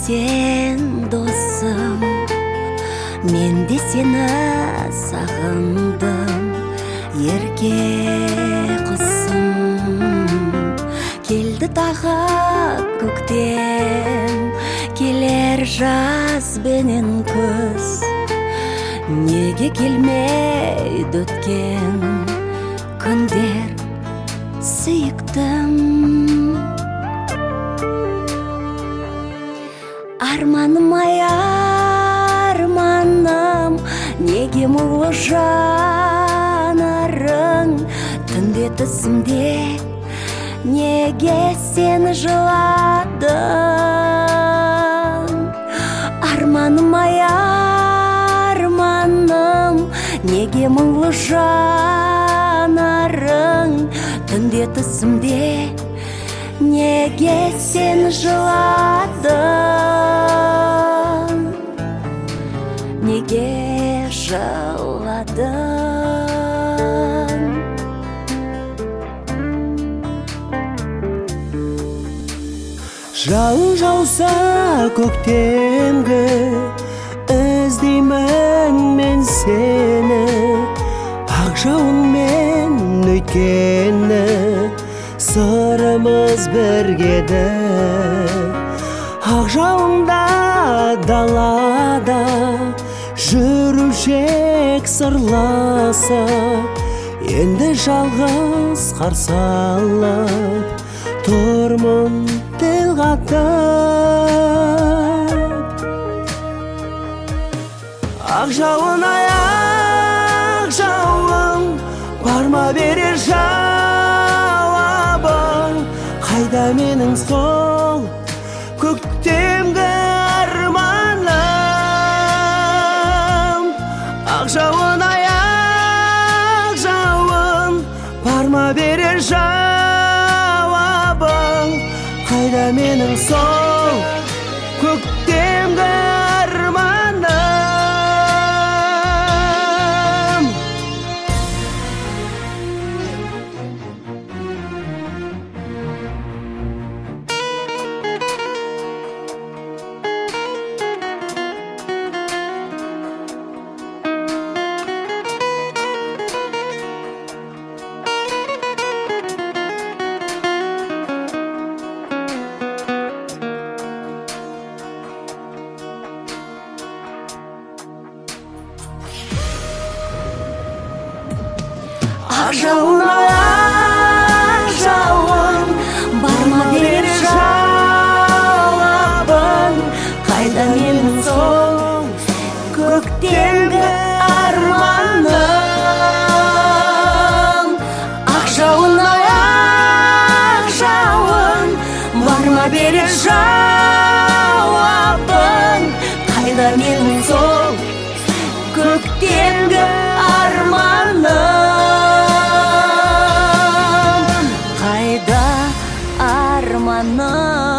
сен досым, мен де сені сағындым, ерке құсым. Келді тағы көктем, келер жаз бенен күз, неге келмейді өткен күндер сүйіктім. Арманым ай арманым, неге мұңлы жанарың түнде түсімде, неге сені жыладың. Арманым ай арманым, неге мұңлы жанарың түнде түсімде, неге сені жыладың, неге жыладың. Жауын жауса көктемгі, іздеймін мен сені. Ақ жауынмен өткені сырымыз біргеді. Ақ жауында далада жүрушек сырласа, енді жалғыз қарсы алып тұрмын тіл қатып. Ақ жауын ай ақ жауын, барма берер жауабың. Қайда менің сол көктемгі арманым. Ақ жауын ай ақ жауын, барма берер жауабың. Қайда менің сол көктемгі арманым. Ақ жауын ай ақ жауын, барма берер жауабың. Қайда менің сол көктемгі арманым. Ақ жауын ай ақ жауын, барма берер жауабың. Қайда менің сол көктемгі арманым. Қайда арманым.